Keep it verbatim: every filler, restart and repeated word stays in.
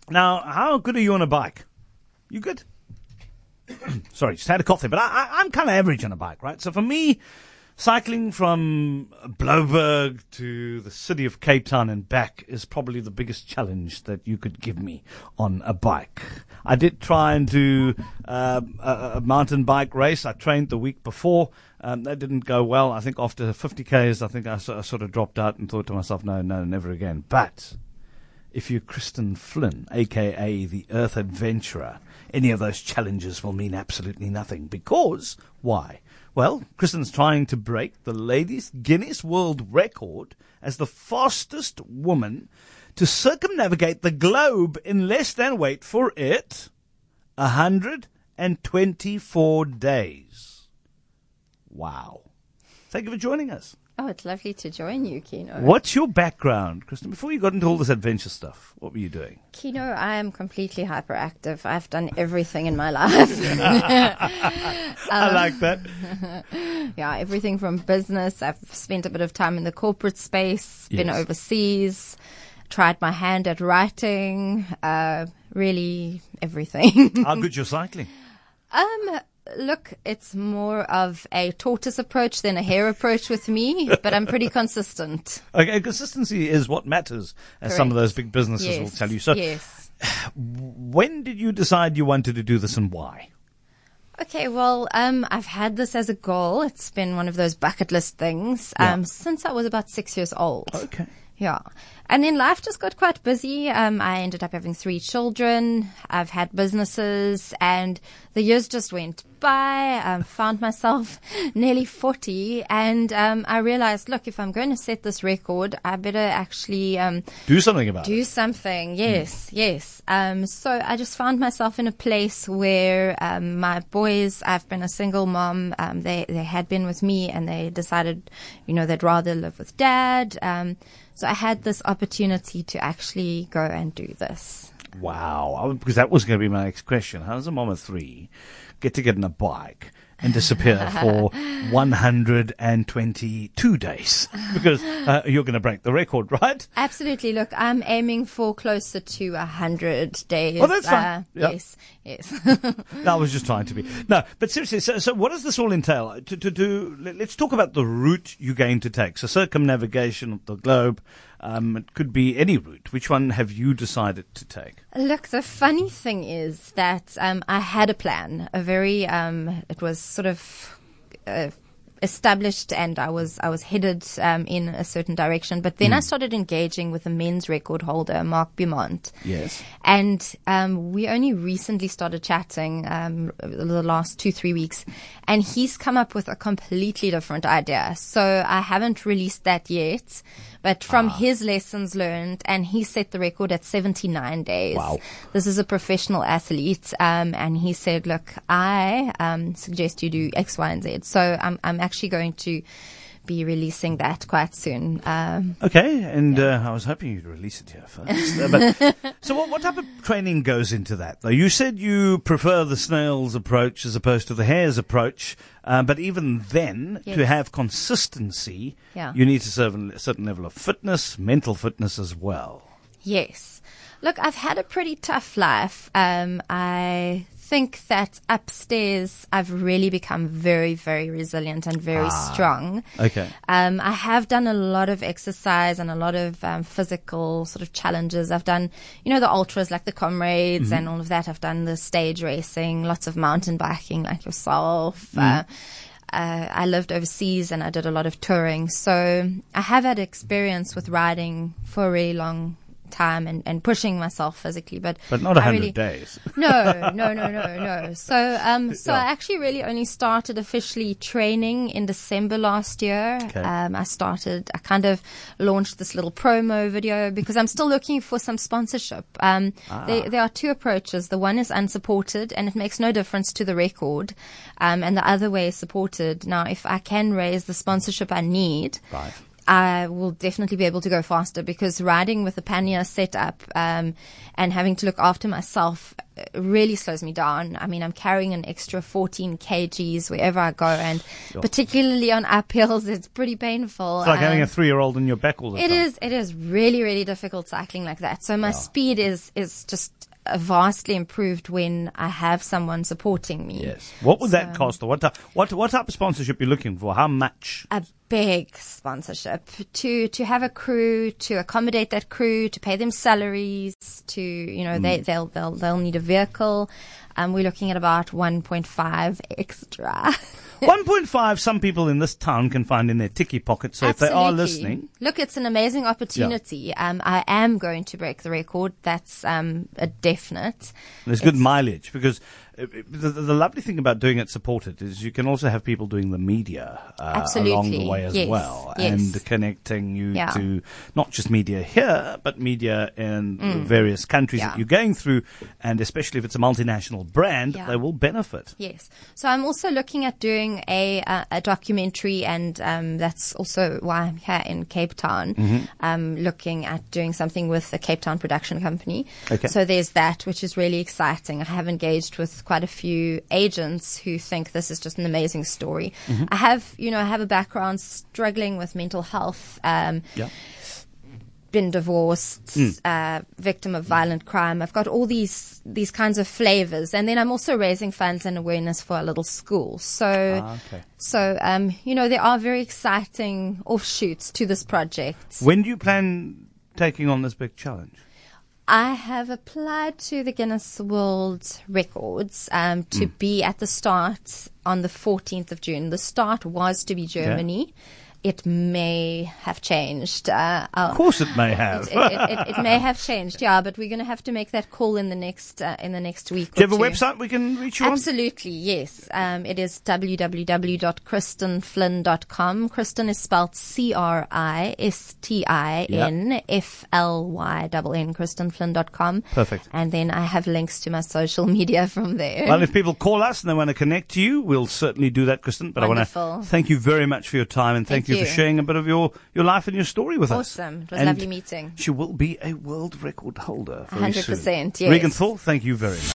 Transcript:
Now, how good are you on a bike? You good? Sorry, just had a cough there, but I, I, I'm kind of average on a bike, right? So for me, cycling from Blouberg to the city of Cape Town and back is probably the biggest challenge that you could give me on a bike. I did try and do uh, a, a mountain bike race. I trained the week before. Um, that didn't go well. I think after fifty kays, I think I, I sort of dropped out and thought to myself, no, no, never again. But if you're Kristen Flynn, a k a the Earth Adventurer, any of those challenges will mean absolutely nothing. Because, why? Well, Kristen's trying to break the ladies' Guinness World Record as the fastest woman to circumnavigate the globe in less than, wait for it, one hundred twenty-four days. Wow. Thank you for joining us. Oh, it's lovely to join you, Kino. What's your background, Kristen? Before you got into all this adventure stuff, what were you doing? Kino, I am completely hyperactive. I've done everything in my life. I like that. Yeah, everything from business. I've spent a bit of time in the corporate space, been Yes. overseas, tried my hand at writing, uh, really everything. How good you're cycling? Um, look, it's more of a tortoise approach than a hare approach with me, but I'm pretty consistent. Okay, consistency is what matters, as some of Correct. those big businesses Yes. will tell you. So, yes. when did you decide you wanted to do this and why? Okay, well, um, I've had this as a goal. It's been one of those bucket list things Yeah. um, since I was about six years old. Okay. Yeah. And then life just got quite busy. Um, I ended up having three children. I've had businesses and the years just went by. I um, found myself nearly forty and um, I realized, look, if I'm going to set this record, I better actually um, Do something about do it. something. Yes, yes. Um, so I just found myself in a place where um, my boys, I've been a single mom. Um, they, they had been with me and they decided, you know, they'd rather live with dad. Um, so I had this opportunity to actually go and do this. Wow. I- Because that was going to be my next question. How does a mom of three get to get on a bike and disappear for one hundred twenty-two days? Because uh, you're going to break the record, right? Absolutely. Look, I'm aiming for closer to a hundred days. Oh, that's fine. Uh, Yep. Yes, yes. No, I was just trying to be. No, but seriously, so, so what does this all entail? To, to do, let- let's talk about the route you're going to take. So circumnavigation of the globe, um, it could be any route. Which one have you decided to take? Look, the funny thing is that um, I had a plan, a very, um, it was sort of uh, established and I was I was headed um, in a certain direction. But then I started engaging with a men's record holder, Mark Beaumont. Yes. And um, we only recently started chatting um, the last two, three weeks. And he's come up with a completely different idea. So I haven't released that yet. But from his lessons learned, and he set the record at seventy-nine days. Wow. This is a professional athlete. Um, and he said, look, I um, suggest you do X, Y, and Z. So I'm, I'm actually going to be releasing that quite soon. Um, Okay, and uh, I was hoping you'd release it here first. Uh, but, so what, what type of training goes into that, though? You said you prefer the snail's approach as opposed to the hare's approach, uh, but even then, Yes. to have consistency, Yeah. you need to serve a certain level of fitness, mental fitness as well. Yes. Look, I've had a pretty tough life. Um, I think that upstairs I've really become very, very resilient and very strong. Okay. Um, I have done a lot of exercise and a lot of um, physical sort of challenges. I've done, you know, the ultras like the Comrades and all of that. I've done the stage racing, lots of mountain biking like yourself. Uh, uh, I lived overseas and I did a lot of touring. So I have had experience with riding for a really long time and, and pushing myself physically, but But not a I hundred really- days. no, no, no, no, no. So, um, so Yeah. I actually really only started officially training in December last year. Okay. Um, I started, I kind of launched this little promo video because I'm still looking for some sponsorship. Um, Ah. there, there are two approaches. The one is unsupported and it makes no difference to the record. Um, and the other way is supported. Now, if I can raise the sponsorship I need, Right. I will definitely be able to go faster because riding with a pannier setup um, and having to look after myself uh, really slows me down. I mean, I'm carrying an extra fourteen kilograms wherever I go, and Sure. particularly on uphills, it's pretty painful. It's like having Um, a three-year-old on your back all the It time. is. It is really, really difficult cycling like that. So my speed is is just vastly improved when I have someone supporting me. Yes. What would that So- cost? Or what, ty- what, what type of sponsorship are you looking for? How much? A big sponsorship to to have a crew, to accommodate that crew, to pay them salaries, to you know they they'll they'll they'll need a vehicle. Um, we're looking at about one point five extra. one point five some people in this town can find in their ticky pocket. So if they are Absolutely. listening, Look, it's an amazing opportunity. Um, I am going to break the record. That's um, a definite. there's good It's- mileage because uh, the, the lovely thing about doing it supported is you can also have people doing the media uh, along the Absolutely. way as Yes. well, Yes. and connecting you Yeah. to not just media here, but media in the various countries Yeah. that you're going through, and especially if it's a multinational brand, Yeah. they will benefit. Yes. So I'm also looking at doing a uh, a documentary, and um, that's also why I'm here in Cape Town. Mm-hmm. Um, looking at doing something with the Cape Town production company. Okay. So there's that, which is really exciting. I have engaged with quite a few agents who think this is just an amazing story. Mm-hmm. I have, you know, I have a background struggling with mental health. Um, Yeah. been divorced, Mm. uh, victim of violent crime. I've got all these these kinds of flavors, and then I'm also raising funds and awareness for a little school. So, Ah, okay. so um, you know, there are very exciting offshoots to this project. When do you plan taking on this big challenge? I have applied to the Guinness World Records um, to Mm. be at the start on the fourteenth of June. The start was to be Germany. It may have changed. Uh, I'll- Of course, it may have. It, it, it, it may have changed, yeah, but we're going to have to make that call in the next uh, in the next week. Do you have or a two. website we can reach you on? Absolutely, yes. Um, it is w w w dot kristen flynn dot com. Kristen is spelled C R I S T I N F L Y N N, kristen flynn dot com. Perfect. And then I have links to my social media from there. Well, if people call us and they want to connect to you, we'll certainly do that, Kristen. But I Wonderful. want to thank you very much for your time, and thank, Thank you, you. for sharing a bit of your, your life and your story with us. Awesome. It was And lovely meeting. She will be a world record holder very one hundred soon. percent, yes. Regan Thor, thank you very much.